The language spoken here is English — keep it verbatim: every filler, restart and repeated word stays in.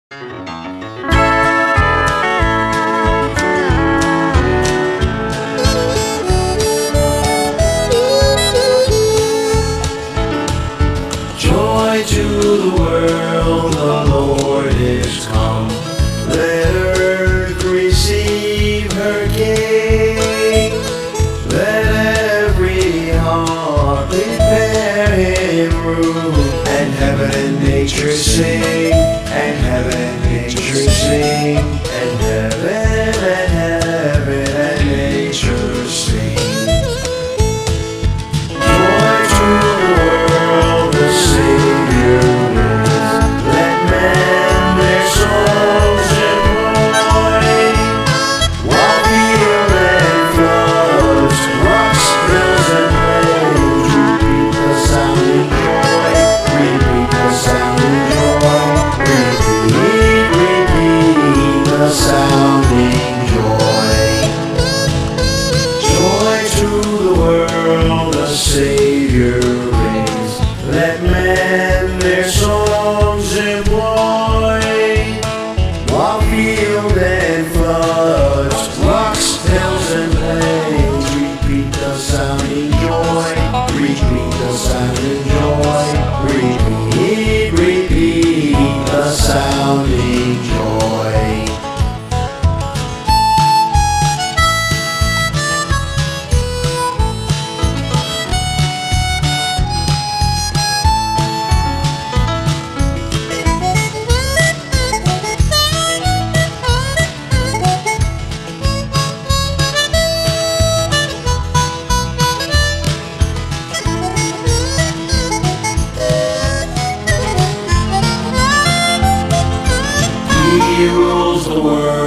Joy to the world, the Lord is come. Let earth receive her King. Let every heart prepare him room. And heaven and nature sing, and heaven and nature sing, and heaven and heaven and nature sing. Joy to the world, the Savior is. Let men their songs employ. While field and floods, rocks, hills and plains, repeat the sounding joy, repeat the sounding joy, repeat, repeat the sounding joy. Joy to the world, the Savior reigns. Let men their songs employ. While field and floods, rocks, hills and plains, repeat the sounding joy, repeat the sounding joy, repeat, repeat the sounding joy. He rules the world.